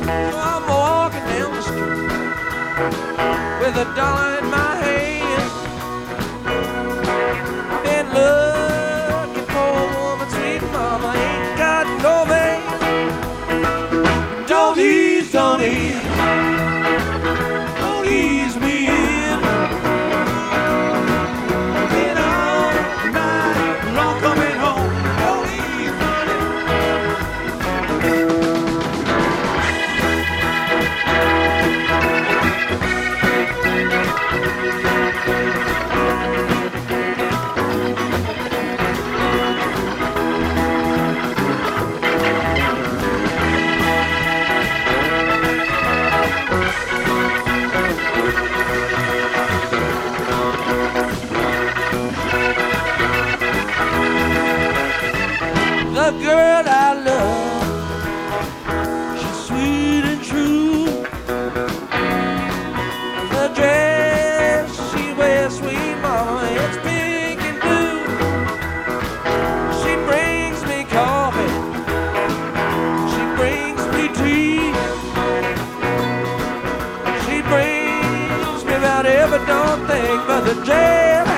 So I'm walking down the street with $1 in my hand. I've been looking for a woman, sweet mama, ain't got no man. Don't ease, don't ease, don't ease me in. Been all night long coming home. Don't ease, honey. The girl I love, she's sweet and true. The dress she wears, sweet mama, it's pink and blue. She brings me coffee, she brings me tea. She brings me about every darn thing but the jail.